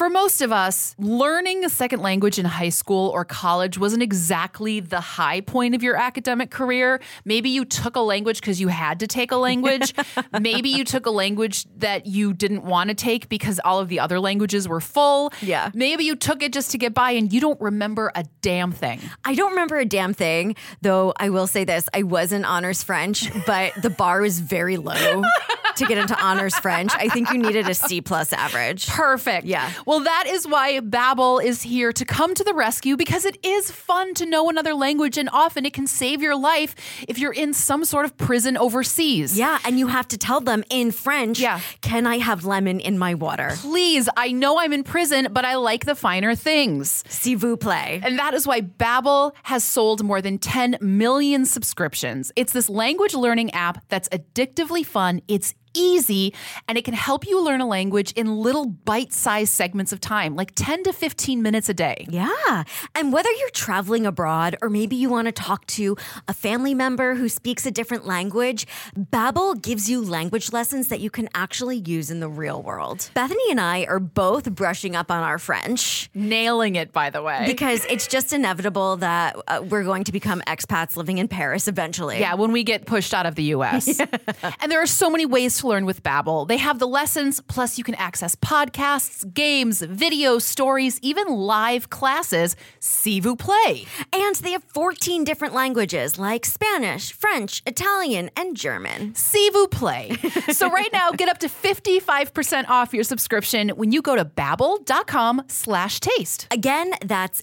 For most of us, learning a second language in high school or college wasn't exactly the high point of your academic career. Maybe you took a language because you had to take a language. Maybe you took a language that you didn't want to take because all of the other languages were full. Yeah. Maybe you took it just to get by and you don't remember a damn thing. I don't remember a damn thing, though I will say this. I was in honors French, but the bar was very low to get into honors French. I think you needed a C+ average. Perfect. Yeah. Well, that is why Babbel is here to come to the rescue, because it is fun to know another language, and often it can save your life if you're in some sort of prison overseas. Yeah, and you have to tell them in French, Yeah. Can I have lemon in my water? Please, I know I'm in prison, but I like the finer things. S'il vous plaît. And that is why Babbel has sold more than 10 million subscriptions. It's this language learning app that's addictively fun. It's easy, and it can help you learn a language in little bite-sized segments of time, like 10 to 15 minutes a day. Yeah. And whether you're traveling abroad or maybe you want to talk to a family member who speaks a different language, Babbel gives you language lessons that you can actually use in the real world. Bethany and I are both brushing up on our French Nailing it, by the way. because it's just inevitable that we're going to become expats living in Paris eventually. Yeah, when we get pushed out of the US. And there are so many ways to learn with Babbel. They have the lessons, plus you can access podcasts, games, videos, stories, even live classes. S'il vous plaît. And they have 14 different languages like Spanish, French, Italian, and German. S'il vous plaît. So right now, get up to 55% off your subscription when you go to babbel.com/taste. Again, that's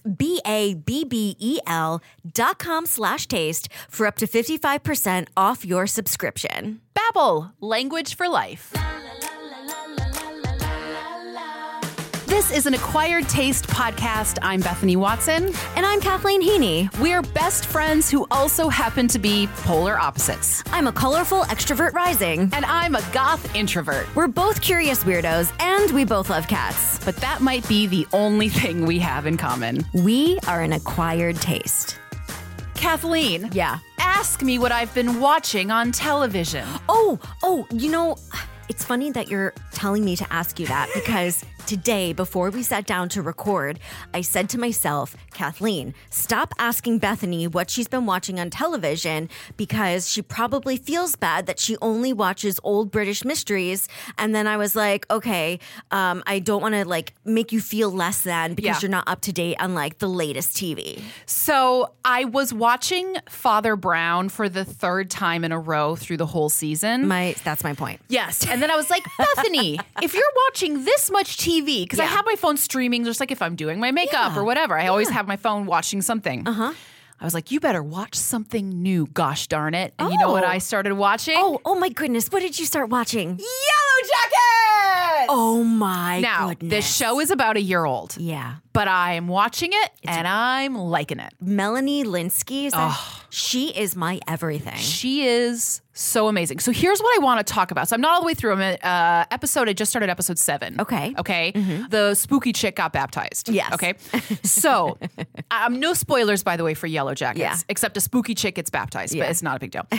BABBEL.com/taste for up to 55% off your subscription. Babbel, language for life. This is an Acquired Taste podcast. I'm Bethany Watson. And I'm Kathleen Heaney. We're best friends who also happen to be polar opposites. I'm a colorful extrovert rising. And I'm a goth introvert. We're both curious weirdos, and we both love cats. But that might be the only thing we have in common. We are an acquired taste. Kathleen. Yeah. Ask me what I've been watching on television. Oh, it's funny that you're telling me to ask you that because today, before we sat down to record, I said to myself, Kathleen, stop asking Bethany what she's been watching on television because she probably feels bad that she only watches old British mysteries. And then I was like, okay, I don't want to make you feel less than because you're not up to date on the latest TV. So I was watching Father Brown for the third time in a row through the whole season. That's my point. Yes. And then I was like, Bethany, if you're watching this much TV, because I have my phone streaming just like if I'm doing my makeup or whatever. I always have my phone watching something. I was like, you better watch something new, gosh darn it. And you know what I started watching? Oh my goodness. What did you start watching? Yellow Jackets! Oh my Now, goodness. this show is about a year old. Yeah. But I'm watching it and I'm liking it. Melanie Linsky, she is my everything. She is so amazing. So here's what I want to talk about. So I'm not all the way through. I'm at I just started episode 7. Okay. The spooky chick got baptized. Yes. Okay. So no spoilers, by the way, for Yellow Jackets, except a spooky chick gets baptized, but it's not a big deal.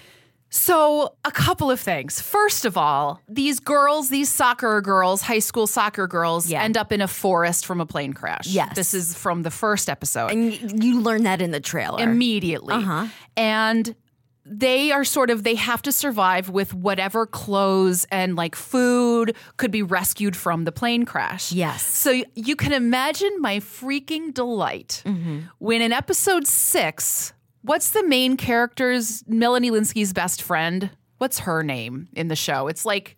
So a couple of things. First of all, these soccer girls, high school soccer girls, end up in a forest from a plane crash. Yes. This is from the first episode. And you learn that in the trailer. Immediately. And they have to survive with whatever clothes and food could be rescued from the plane crash. Yes. So you can imagine my freaking delight when in episode 6, what's the main character's, Melanie Linsky's best friend? What's her name in the show? It's like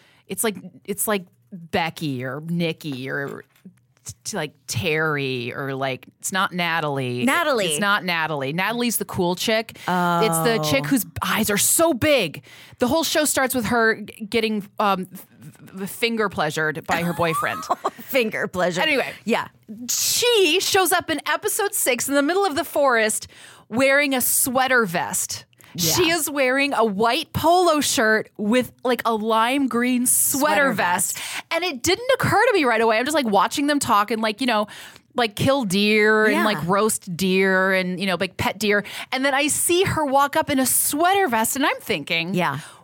Becky or Nikki or Terry or it's not Natalie. Natalie. It's not Natalie. Natalie's the cool chick. Oh. It's the chick whose eyes are so big. The whole show starts with her getting finger pleasured by her boyfriend. Finger pleasure. Anyway. Yeah. She shows up in episode 6 in the middle of the forest wearing a sweater vest. Yeah. She is wearing a white polo shirt with a lime green sweater vest. And it didn't occur to me right away. I'm just watching them talk and kill deer and roast deer and pet deer. And then I see her walk up in a sweater vest and I'm thinking,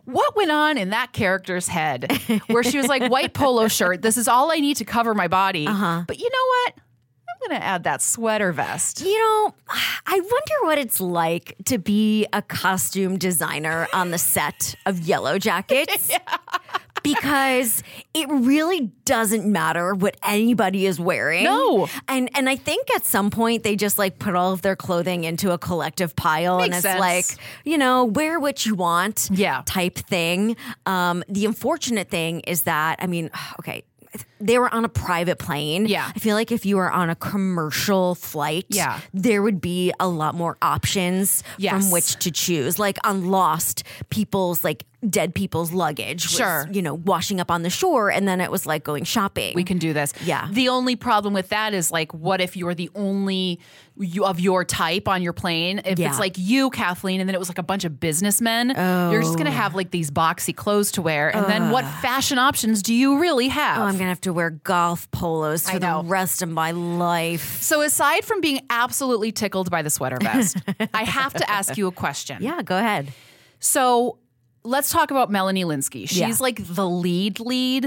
what went on in that character's head where she was like, white polo shirt, this is all I need to cover my body. But you know what? I'm going to add that sweater vest. You know, I wonder what it's like to be a costume designer on the set of Yellow Jackets. Because it really doesn't matter what anybody is wearing. No. And I think at some point they just like put all of their clothing into a collective pile. Makes and it's sense. like, you know, wear what you want type thing. The unfortunate thing is that, I mean, okay, they were on a private plane. Yeah. I feel like if you were on a commercial flight, there would be a lot more options from which to choose. Like on Lost, people's like dead people's luggage was, you know, washing up on the shore, and then it was like going shopping. We can do this. Yeah. The only problem with that is like, what if you're the only of your type on your plane? If it's like you, Kathleen, and then it was like a bunch of businessmen, you're just going to have like these boxy clothes to wear. And then what fashion options do you really have? Oh, I'm going to have to wear golf polos for the rest of my life. So aside from being absolutely tickled by the sweater vest, I have to ask you a question. Yeah, go ahead. So let's talk about Melanie Lynskey. She's like the lead.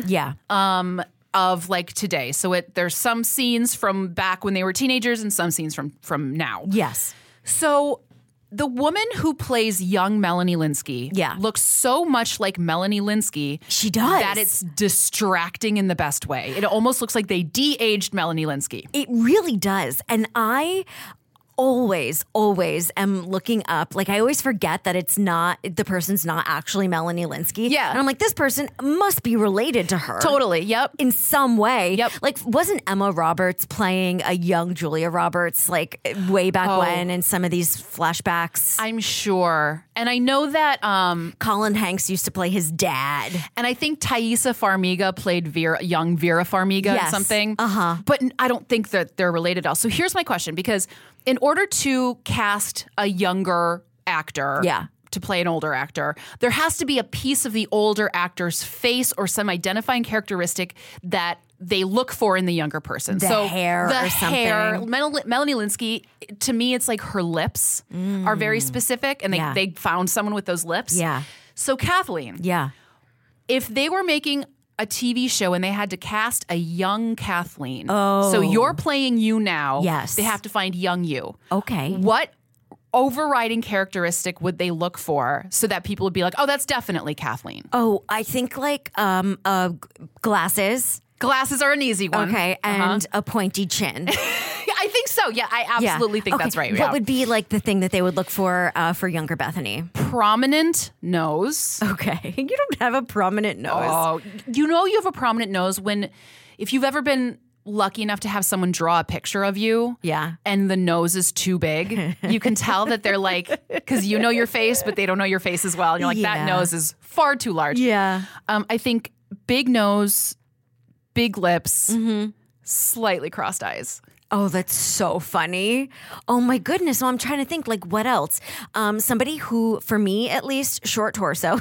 Of like today. So there's some scenes from back when they were teenagers and some scenes from now. Yes. So the woman who plays young Melanie Lynskey looks so much like Melanie Lynskey. She does. That it's distracting in the best way. It almost looks like they de-aged Melanie Lynskey. It really does. And I always am looking up. Like I always forget that the person's not actually Melanie Lynskey. Yeah. And I'm like, this person must be related to her. Totally. Yep. In some way. Yep. Like wasn't Emma Roberts playing a young Julia Roberts like way back when in some of these flashbacks? I'm sure. And I know that Colin Hanks used to play his dad. And I think Thaisa Farmiga played young Vera Farmiga in something. But I don't think that they're related at all. So here's my question, because in order to cast a younger actor to play an older actor, there has to be a piece of the older actor's face or some identifying characteristic that they look for in the younger person. The hair or something. Melanie Lynskey, to me, it's like her lips are very specific, and they found someone with those lips. Yeah. So Kathleen, if they were making a TV show and they had to cast a young Kathleen. So you're playing you now. Yes. They have to find young you. Okay. What overriding characteristic would they look for so that people would be like, oh, that's definitely Kathleen? Oh, I think like glasses. Glasses are an easy one. Okay. And a pointy chin. I think so. Yeah, I absolutely think that's right. What would be like the thing that they would look for younger Bethany? Prominent nose. Okay. You don't have a prominent nose. Oh, you know you have a prominent nose if you've ever been lucky enough to have someone draw a picture of you. Yeah. And the nose is too big. You can tell that they're like, because you know your face, but they don't know your face as well. And you're like, that nose is far too large. Yeah. I think big nose, big lips, slightly crossed eyes. Oh, that's so funny. Oh my goodness. Well, I'm trying to think like what else? Somebody who, for me at least, short torso.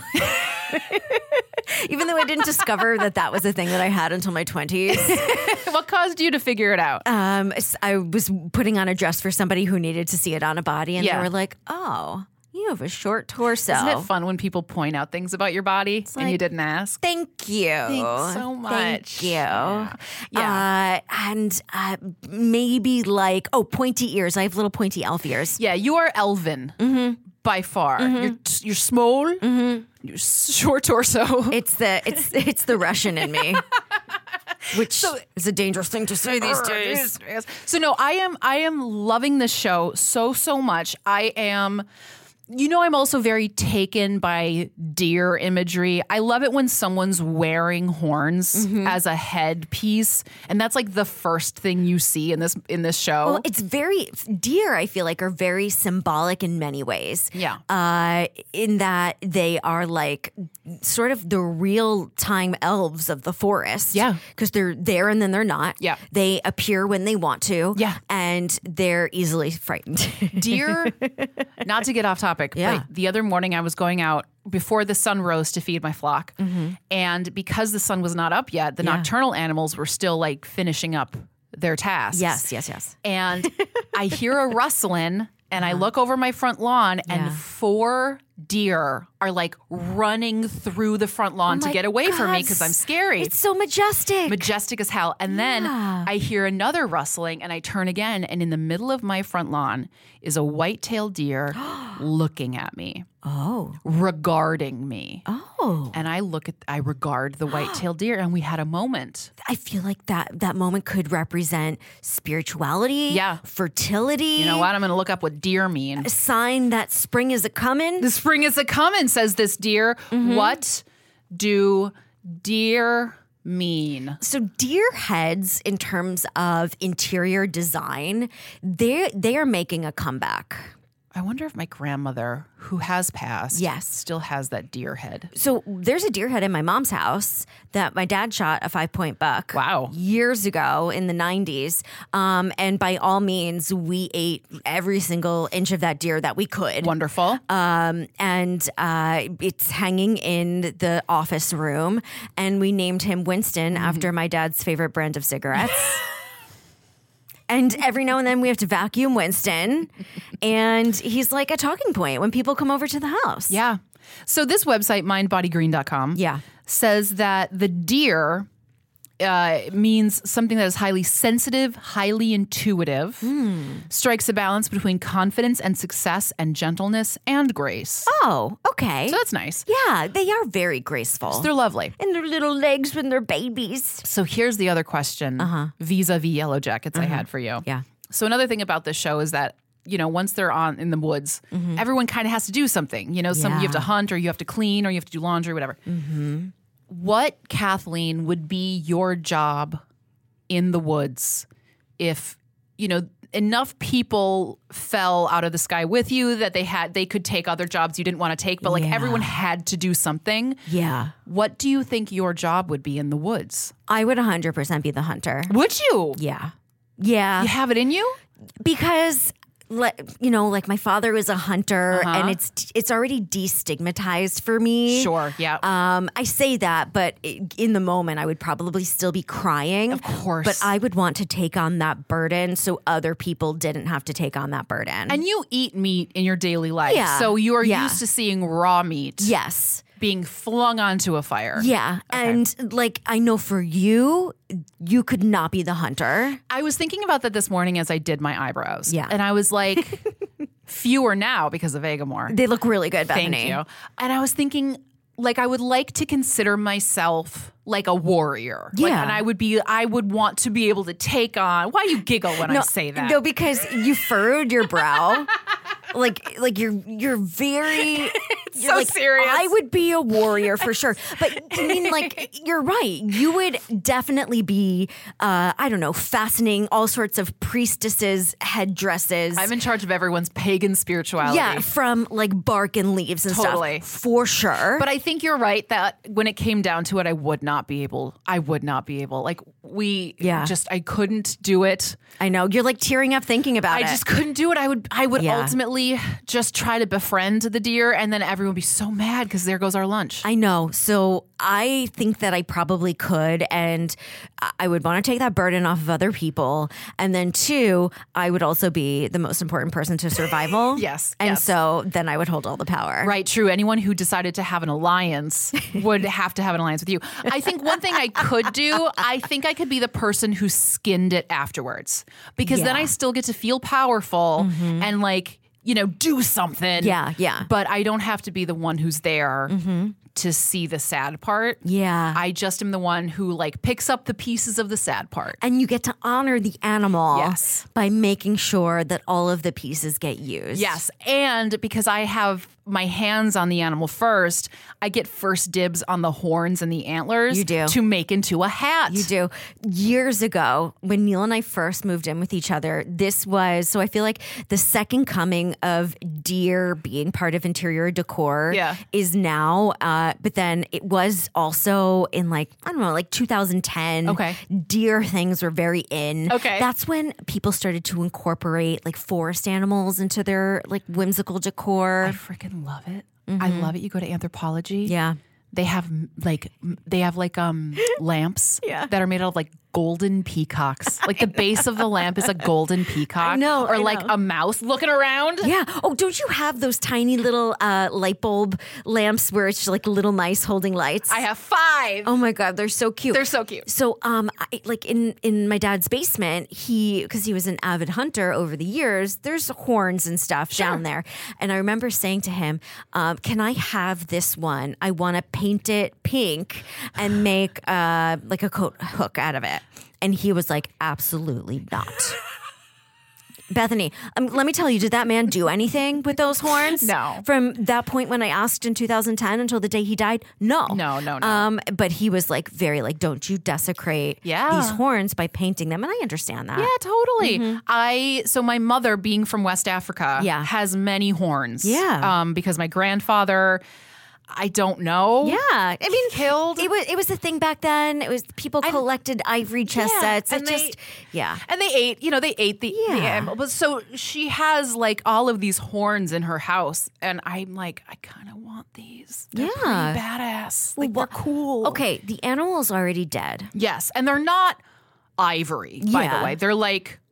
Even though I didn't discover that was a thing that I had until my 20s. What caused you to figure it out? I was putting on a dress for somebody who needed to see it on a body, and they were like, oh, you have a short torso. Isn't it fun when people point out things about your body and you didn't ask? Thank you. Thanks so much. Thank you. Yeah. And maybe like, pointy ears. I have little pointy elf ears. Yeah, you are elven by far. You're small. You're short torso. It's the Russian in me. Which is a dangerous thing to say these days. So no, I am loving this show so much. I am. You know, I'm also very taken by deer imagery. I love it when someone's wearing horns as a headpiece, and that's like the first thing you see in this show. Well, it's deer, I feel like, are very symbolic in many ways. Yeah. In that they are like sort of the real-time elves of the forest. Yeah. Because they're there and then they're not. Yeah. They appear when they want to. Yeah. And they're easily frightened. Deer, not to get off topic, but the other morning I was going out before the sun rose to feed my flock. And because the sun was not up yet, the nocturnal animals were still like finishing up their tasks. Yes. And I hear a rustling and I look over my front lawn and 4 deer are like running through the front lawn to get away from me because I'm scary. It's so majestic. Majestic as hell. And then I hear another rustling and I turn again. And in the middle of my front lawn is a white-tailed deer looking at me. Oh. Regarding me. Oh. And I regard the white-tailed deer and we had a moment. I feel like that moment could represent spirituality, fertility. You know what? I'm going to look up what deer mean. A sign that spring is a-comin'. The spring is a-comin', says this deer. What do deer mean? So deer heads, in terms of interior design, they are making a comeback. I wonder if my grandmother, who has passed, still has that deer head. So there's a deer head in my mom's house that my dad shot a 5-point buck. Wow. Years ago in the 90s. And by all means, we ate every single inch of that deer that we could. Wonderful. And it's hanging in the office room. And we named him Winston after my dad's favorite brand of cigarettes. And every now and then we have to vacuum Winston. And he's like a talking point when people come over to the house. Yeah. So this website, mindbodygreen.com, says that the deer means something that is highly sensitive, highly intuitive, strikes a balance between confidence and success and gentleness and grace. Oh, okay. So that's nice. Yeah, they are very graceful. So they're lovely. And their little legs when they're babies. So here's the other question vis-a-vis Yellow Jackets I had for you. Yeah. So another thing about this show is that, you know, once they're in the woods, everyone kind of has to do something. You know, you have to hunt or you have to clean or you have to do laundry, whatever. What, Kathleen, would be your job in the woods if, you know, enough people fell out of the sky with you that they could take other jobs you didn't want to take, but like everyone had to do something? Yeah. What do you think your job would be in the woods? I would 100% be the hunter. Would you? Yeah. Yeah. You have it in you? Because you know, like my father was a hunter and it's already destigmatized for me. Sure, yeah. I say that, but in the moment I would probably still be crying. Of course. But I would want to take on that burden so other people didn't have to take on that burden. And you eat meat in your daily life. Yeah. So you are used to seeing raw meat. Yes. Being flung onto a fire. Yeah. Okay. And like, I know for you could not be the hunter. I was thinking about that this morning as I did my eyebrows. Yeah. And I was like, fewer now because of Vegamore. They look really good, Bethany. Thank you. And I was thinking, like, I would like to consider myself like a warrior. Yeah. Like, and I would want to be able to take on. Why you giggle when I say that? No, because you furrowed your brow. like you're very so like, serious. I would be a warrior for sure. But I mean, like, you're right. You would definitely be I don't know, fastening all sorts of priestesses' headdresses. I'm in charge of everyone's pagan spirituality. Yeah, from like bark and leaves and Totally. stuff. For sure. But I think you're right that when it came down to it, I would not be able. Like I couldn't do it. I know. You're like tearing up thinking about it. I just couldn't do it. I would ultimately just try to befriend the deer and then everyone would be so mad because there goes our lunch. I know. So I think that I probably could, and I would want to take that burden off of other people. And then 2, I would also be the most important person to survival. Yes. And so then I would hold all the power. Right. True. Anyone who decided to have an alliance would have to have an alliance with you. I think one thing I could do, I think I could be the person who skinned it afterwards because then I still get to feel powerful and like, you know, do something. Yeah, yeah. But I don't have to be the one who's there to see the sad part. Yeah. I just am the one who like picks up the pieces of the sad part. And you get to honor the animal Yes. by making sure that all of the pieces get used. Yes. And because I have my hands on the animal first, I get first dibs on the horns and the antlers. You do. To make into a hat. You do. Years ago, when Neil and I first moved in with each other, so I feel like the second coming of deer being part of interior decor is now, but then it was also in like 2010. Okay. Deer things were very in. Okay. That's when people started to incorporate like forest animals into their like whimsical decor. I freaking love it. I love it. You go to Anthropology. Yeah. They have lamps that are made out of like golden peacocks. Like the base of the lamp is a golden peacock. I know, Or I like know. a mouse looking around. Yeah. Oh, don't you have those tiny little light bulb lamps where it's like little mice holding lights? I have 5. Oh my God, they're so cute. They're so cute. So, like in my dad's basement, because he was an avid hunter over the years, there's horns and stuff down there. And I remember saying to him, "Can I have this one? I want to paint it pink and make like a coat hook out of it." And he was like, "Absolutely not." Bethany, let me tell you, did that man do anything with those horns? No. From that point when I asked in 2010 until the day he died? No. No. But he was like very like, don't you desecrate these horns by painting them. And I understand that. Yeah, totally. So my mother, being from West Africa, has many horns. Yeah. Because my grandfather, I don't know. Yeah. I mean, killed. It was a thing back then. It was people collected ivory chess sets. And And they ate the animal. But so she has like all of these horns in her house. And I'm like, I kind of want these. They're pretty badass. Like, they're cool. Okay, the animal's already dead. Yes. And they're not ivory, by the way. They're like,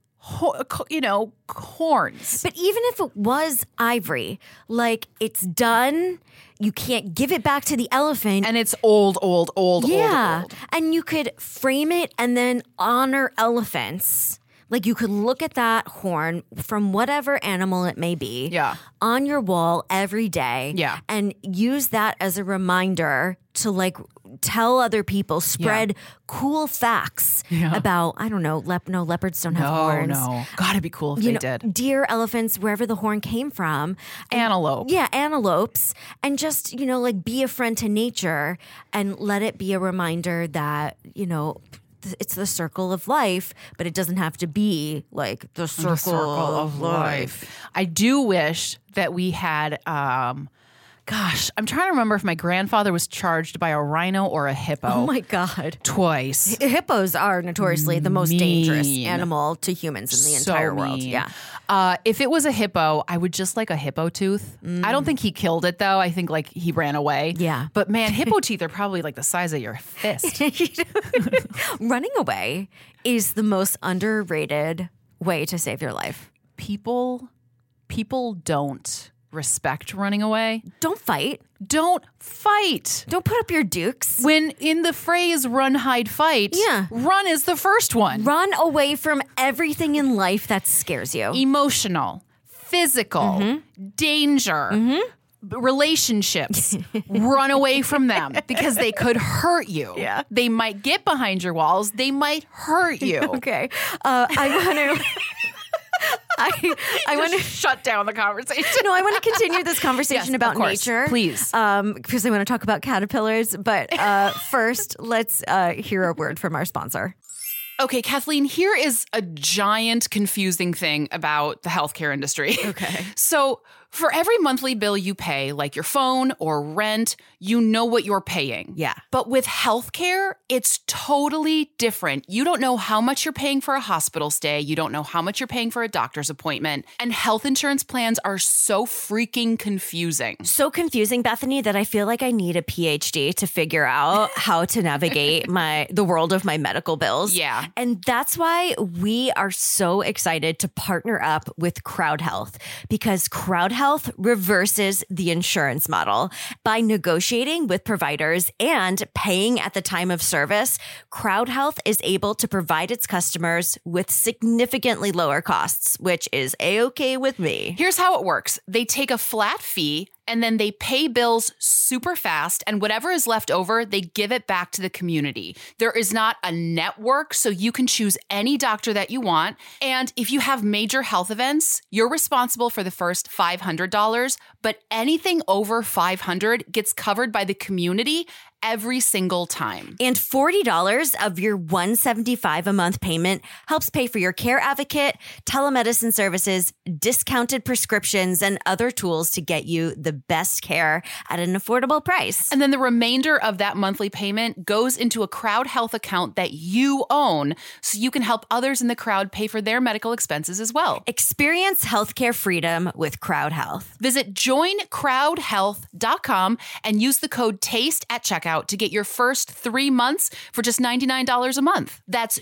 horns. But even if it was ivory, like it's done, you can't give it back to the elephant. And it's old. Yeah. And you could frame it and then honor elephants. Like you could look at that horn from whatever animal it may be on your wall every day and use that as a reminder to like tell other people, spread cool facts about, I don't know, leopards don't have horns. No. Gotta be cool if they did. Deer, elephants, wherever the horn came from. Antelope. Yeah, antelopes. And just, like be a friend to nature and let it be a reminder that, it's the circle of life, but it doesn't have to be like the circle of life. I do wish that we had, I'm trying to remember if my grandfather was charged by a rhino or a hippo. Oh my God. Twice. Hippos are notoriously the most dangerous animal to humans in the entire world. Mean. Yeah. If it was a hippo, I would just like a hippo tooth. I don't think he killed it though. I think like he ran away. Yeah. But man, hippo teeth are probably like the size of your fist. Running away is the most underrated way to save your life. People don't respect running away. Don't fight. Don't fight. Don't put up your dukes. When in the phrase run, hide, fight, run is the first one. Run away from everything in life that scares you. Emotional, physical, danger, relationships. Run away from them because they could hurt you. Yeah. They might get behind your walls. They might hurt you. Okay. I want to... I want to shut down the conversation. No, I want to continue this conversation about nature. Please. Because I want to talk about caterpillars. But first, let's hear a word from our sponsor. Okay, Kathleen, here is a giant confusing thing about the healthcare industry. Okay. So for every monthly bill you pay, like your phone or rent, you know what you're paying. Yeah. But with healthcare, it's totally different. You don't know how much you're paying for a hospital stay. You don't know how much you're paying for a doctor's appointment. And health insurance plans are so freaking confusing. So confusing, Bethany, that I feel like I need a PhD to figure out how to navigate the world of my medical bills. Yeah. And that's why we are so excited to partner up with Crowd Health, because Crowd Health reverses the insurance model. By negotiating with providers and paying at the time of service, Crowd Health is able to provide its customers with significantly lower costs, which is A-okay with me. Here's how it works. They take a flat fee and then they pay bills super fast, and whatever is left over, they give it back to the community. There is not a network, so you can choose any doctor that you want. And if you have major health events, you're responsible for the first $500, but anything over $500 gets covered by the community every single time. And $40 of your $175 a month payment helps pay for your care advocate, telemedicine services, discounted prescriptions, and other tools to get you the best care at an affordable price. And then the remainder of that monthly payment goes into a Crowd Health account that you own, so you can help others in the crowd pay for their medical expenses as well. Experience healthcare freedom with Crowd Health. Visit joincrowdhealth.com and use the code TASTE at checkout checkout to get your first 3 months for just $99 a month. That's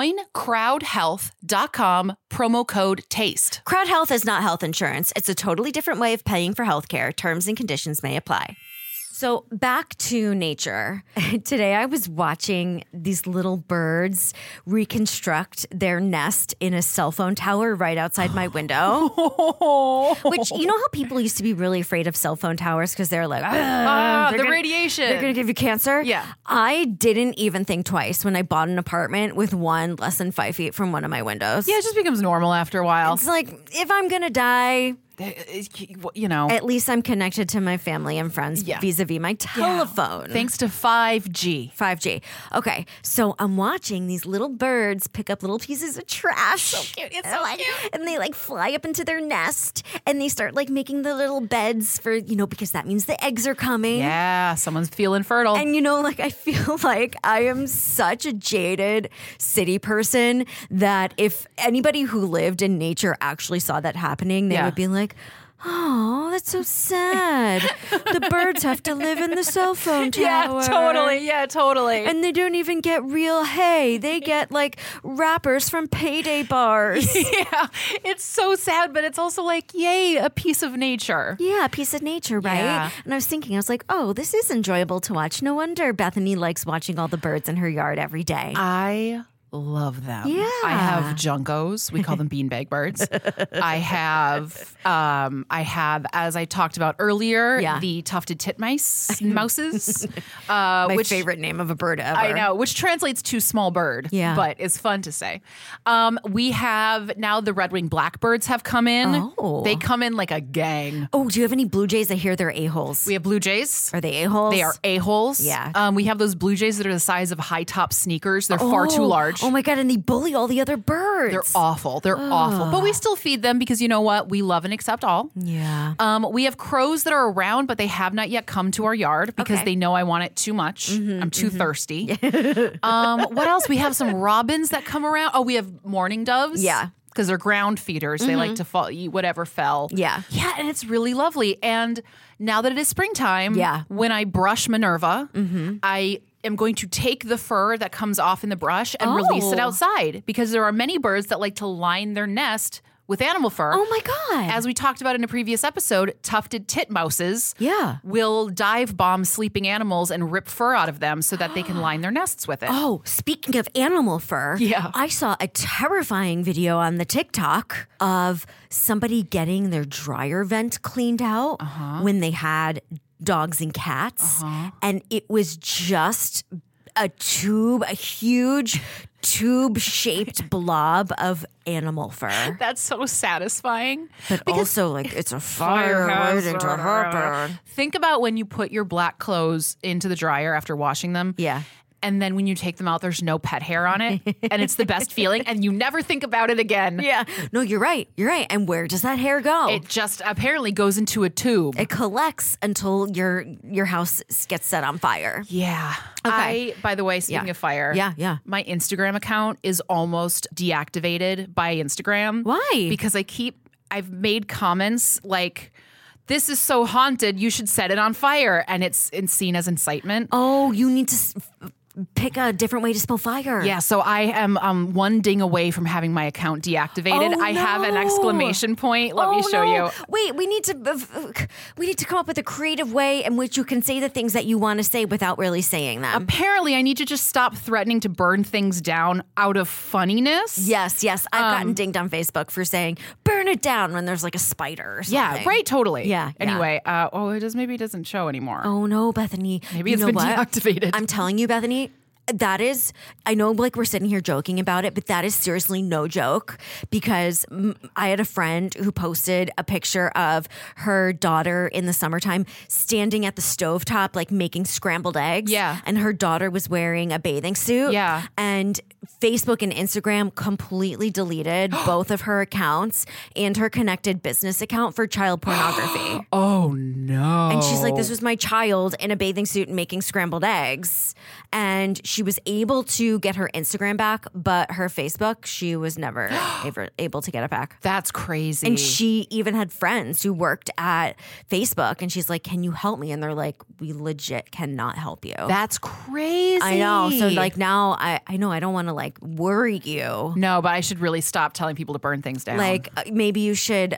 joincrowdhealth.com, promo code TASTE. Crowd Health is not health insurance. It's a totally different way of paying for healthcare. Terms and conditions may apply. So back to nature. Today I was watching these little birds reconstruct their nest in a cell phone tower right outside my window. Which, you know how people used to be really afraid of cell phone towers because they're like, the radiation. They're going to give you cancer? Yeah. I didn't even think twice when I bought an apartment with one less than 5 feet from one of my windows. Yeah, it just becomes normal after a while. It's like, if I'm going to die, you know, at least I'm connected to my family and friends vis-a-vis my telephone. Thanks to 5G. 5G. Okay, so I'm watching these little birds pick up little pieces of trash. So cute. It's so cute. And they like fly up into their nest and they start like making the little beds for, you know, because that means the eggs are coming. Yeah, someone's feeling fertile. And you know, like I feel like I am such a jaded city person that if anybody who lived in nature actually saw that happening, they would be like, oh, that's so sad. The birds have to live in the cell phone tower. Yeah, totally. And they don't even get real hay. They get like wrappers from payday bars. Yeah, it's so sad, but it's also like, yay, a piece of nature. Yeah, a piece of nature, right? Yeah. And I was thinking, I was like, oh, this is enjoyable to watch. No wonder Bethany likes watching all the birds in her yard every day. I love them. Yeah. I have juncos. We call them beanbag birds. I have, as I talked about earlier, the tufted titmice mouses. My favorite name of a bird ever. I know, which translates to small bird, but is fun to say. We have now the red-winged blackbirds have come in. Oh. They come in like a gang. Oh, do you have any blue jays? I hear they're a-holes. We have blue jays. Are they a-holes? They are a-holes. Yeah. We have those blue jays that are the size of high-top sneakers. They're far too large. Oh my God, and they bully all the other birds. They're awful. They're awful. But we still feed them because you know what? We love and accept all. Yeah. We have crows that are around, but they have not yet come to our yard because they know I want it too much. I'm too thirsty. What else? We have some robins that come around. Oh, we have mourning doves. Yeah. Because they're ground feeders. They like to eat whatever fell. Yeah. Yeah, and it's really lovely. And now that it is springtime, when I brush Minerva, I am going to take the fur that comes off in the brush and release it outside because there are many birds that like to line their nest with animal fur. Oh my God. As we talked about in a previous episode, tufted titmouses will dive bomb sleeping animals and rip fur out of them so that they can line their nests with it. Oh, speaking of animal fur, I saw a terrifying video on the TikTok of somebody getting their dryer vent cleaned out when they had dogs and cats. And it was just a huge tube-shaped blob of animal fur. That's so satisfying. But also, like, it's a fire waiting to happen. Think about when you put your black clothes into the dryer after washing them. Yeah. And then when you take them out, there's no pet hair on it. And it's the best feeling. And you never think about it again. Yeah. No, you're right. You're right. And where does that hair go? It just apparently goes into a tube. It collects until your house gets set on fire. Yeah. Okay. By the way, speaking of fire. Yeah. My Instagram account is almost deactivated by Instagram. Why? Because I've made comments like, this is so haunted, you should set it on fire. And it's seen as incitement. Oh, you need to pick a different way to spell fire. Yeah, so I am one ding away from having my account deactivated. Oh, I have an exclamation point. Let me show you. Wait, we need to come up with a creative way in which you can say the things that you want to say without really saying them. Apparently, I need to just stop threatening to burn things down out of funniness. Yes. I've gotten dinged on Facebook for saying burn it down when there's like a spider or something. Yeah, right, totally. Yeah. Anyway, maybe it doesn't show anymore. Oh no, Bethany. Maybe it's been deactivated. I'm telling you, Bethany, that is, I know like we're sitting here joking about it, but that is seriously no joke because I had a friend who posted a picture of her daughter in the summertime standing at the stovetop, like making scrambled eggs. Yeah. And her daughter was wearing a bathing suit. Yeah. And Facebook and Instagram completely deleted both of her accounts and her connected business account for child pornography. Oh no. And she's like, this was my child in a bathing suit making scrambled eggs. And she was able to get her Instagram back, but her Facebook, she was never able to get it back. That's crazy. And she even had friends who worked at Facebook, and she's like, "Can you help me?" And they're like, "We legit cannot help you." That's crazy. I know. So like now I know I don't want to like worry you. No, but I should really stop telling people to burn things down. Like maybe you should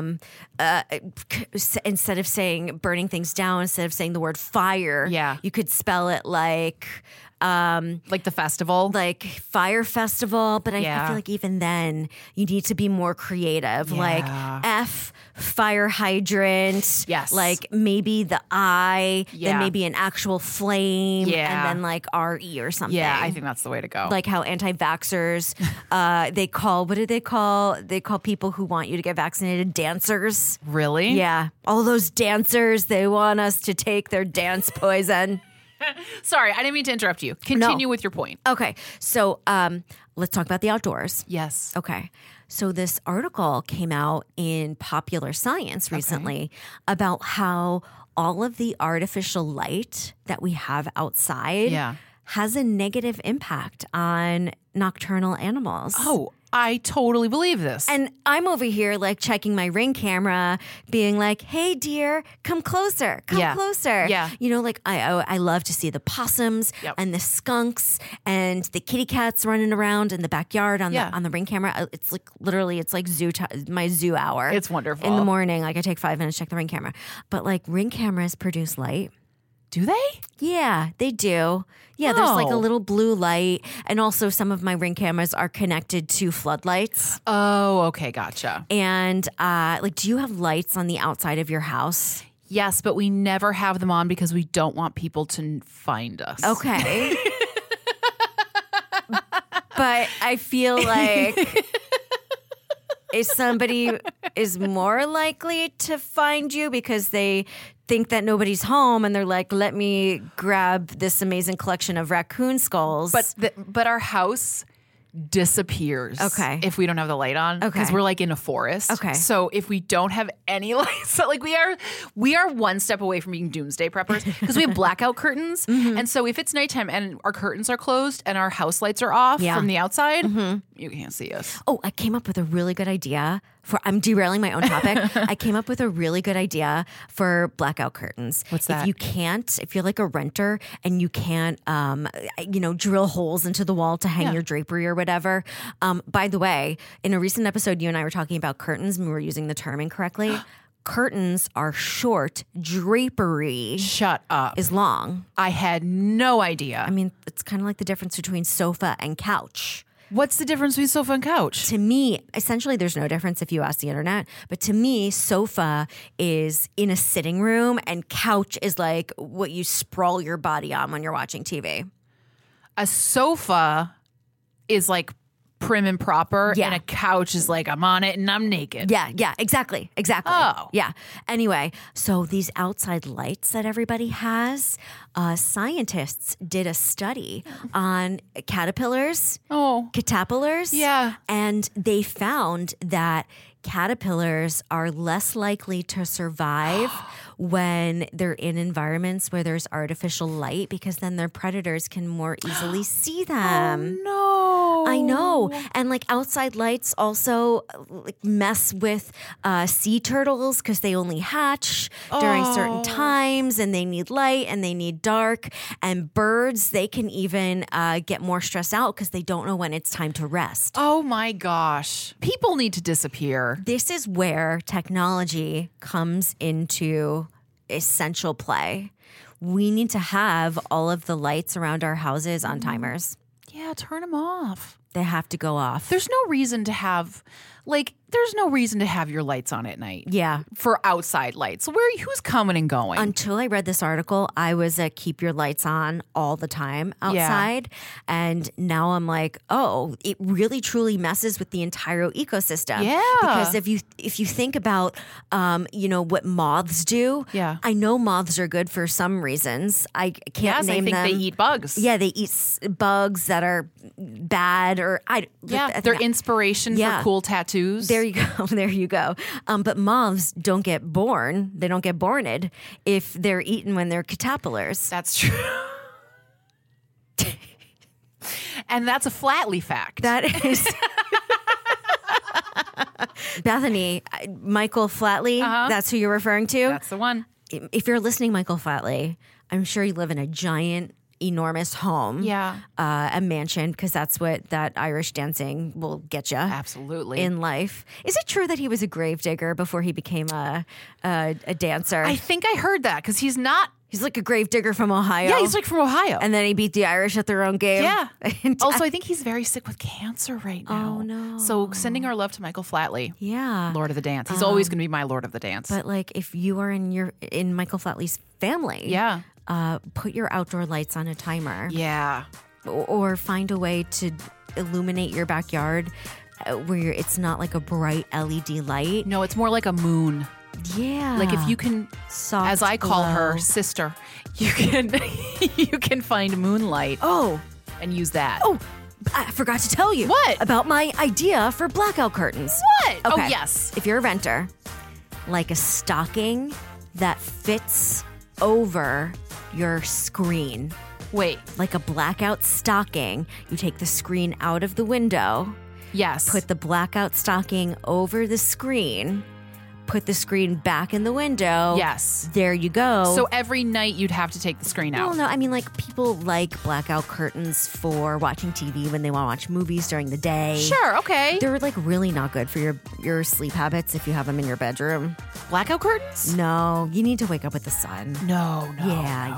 instead of saying burning things down, instead of saying the word fire, you could spell it like the festival, like Fire Festival. But I feel like even then you need to be more creative. Like F fire hydrant. Yes. Like maybe the I, then maybe an actual flame, and then like RE or something. Yeah, I think that's the way to go. Like how anti-vaxxers, they call, what do they call? They call people who want you to get vaccinated dancers. Really? Yeah. All those dancers, they want us to take their dance poison. Sorry, I didn't mean to interrupt you. Continue with your point. Okay. So let's talk about the outdoors. Yes. Okay. So this article came out in Popular Science recently about how all of the artificial light that we have outside has a negative impact on nocturnal animals. Oh, I totally believe this. And I'm over here like checking my Ring camera, being like, "Hey, dear, come closer, come closer." Yeah. You know, like I love to see the possums and the skunks and the kitty cats running around in the backyard on the Ring camera. It's like literally, it's like my zoo hour. It's wonderful. In the morning, like I take 5 minutes to check the Ring camera. But like Ring cameras produce light. Do they? Yeah, they do. Yeah, there's like a little blue light. And also some of my Ring cameras are connected to floodlights. Oh, okay. Gotcha. And like, do you have lights on the outside of your house? Yes, but we never have them on because we don't want people to find us. Okay. But I feel like if somebody is more likely to find you because they think that nobody's home and they're like, "Let me grab this amazing collection of raccoon skulls." But our house disappears if we don't have the light on because we're like in a forest. So if we don't have any lights, so like we are one step away from being doomsday preppers because we have blackout curtains. And so if it's nighttime and our curtains are closed and our house lights are off from the outside, you can't see us. Oh, I came up with a really good idea I'm derailing my own topic. I came up with a really good idea for blackout curtains. What's that? If you're like a renter and you can't, drill holes into the wall to hang your drapery or whatever. By the way, in a recent episode, you and I were talking about curtains and we were using the term incorrectly. Curtains are short. Drapery Shut up. is long. I had no idea. I mean, it's kind of like the difference between sofa and couch. What's the difference between sofa and couch? To me, essentially, there's no difference if you ask the internet. But to me, sofa is in a sitting room and couch is like what you sprawl your body on when you're watching TV. A sofa is like prim and proper, and a couch is like I'm on it and I'm naked. Yeah, exactly. Oh. Yeah. Anyway, so these outside lights that everybody has, scientists did a study on caterpillars, catapillars. Yeah. And they found that caterpillars are less likely to survive when they're in environments where there's artificial light because then their predators can more easily see them. Oh, no. I know. And like outside lights also like mess with sea turtles because they only hatch during certain times and they need light and they need dark. And birds, they can even get more stressed out because they don't know when it's time to rest. Oh my gosh. People need to disappear. This is where technology comes into essential play. We need to have all of the lights around our houses on timers. Yeah, turn them off. They have to go off. There's no reason to have your lights on at night. Yeah. For outside lights. Who's coming and going? Until I read this article, I was a keep your lights on all the time outside. Yeah. And now I'm like, oh, it really truly messes with the entire ecosystem. Yeah. Because if you think about what moths do, I know moths are good for some reasons. I can't name them. I think they eat bugs. Yeah, they eat bugs that are bad they're inspiration for cool tattoos. There you go. But moths don't get born. They don't get borned if they're eaten when they're caterpillars. That's true. And that's a Flatley fact. That is. Bethany, Michael Flatley, that's who you're referring to? That's the one. If you're listening, Michael Flatley, I'm sure you live in a giant, enormous home. Yeah. A mansion, because that's what that Irish dancing will get you. Absolutely. In life. Is it true that he was a gravedigger before he became a dancer? I think I heard that because he's not. He's like a gravedigger from Ohio. Yeah, he's like from Ohio. And then he beat the Irish at their own game. Yeah. Also, I think he's very sick with cancer right now. Oh, no. So sending our love to Michael Flatley. Yeah. Lord of the Dance. He's always going to be my Lord of the Dance. But like, if you are in Michael Flatley's family, yeah. Put your outdoor lights on a timer. Yeah. Or find a way to illuminate your backyard where it's not like a bright LED light. No, it's more like a moon. Yeah. Like if you can, soft as I call glow. her, sister, you can find moonlight. Oh. And use that. Oh, I forgot to tell you. What? About my idea for blackout curtains. What? Okay. Oh, yes. If you're a renter, like a stocking that fits over your screen. Wait. Like a blackout stocking. You take the screen out of the window. Yes. Put the blackout stocking over the screen. Put the screen back in the window. Yes. There you go. So every night you'd have to take the screen out. Well, no, I mean, like, people like blackout curtains for watching TV when they want to watch movies during the day. Sure, okay. They're, like, really not good for your sleep habits if you have them in your bedroom. Blackout curtains? No, you need to wake up with the sun. No. Yeah.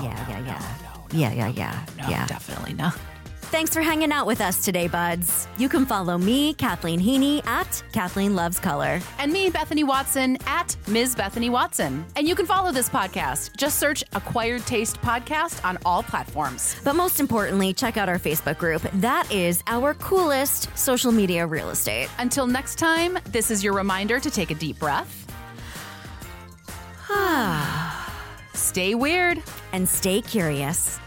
No, definitely not. Thanks for hanging out with us today, buds. You can follow me, Kathleen Heaney, at Kathleen Loves Color. And me, Bethany Watson, at Ms. Bethany Watson. And you can follow this podcast. Just search Acquired Taste Podcast on all platforms. But most importantly, check out our Facebook group. That is our coolest social media real estate. Until next time, this is your reminder to take a deep breath. Stay weird. And stay curious.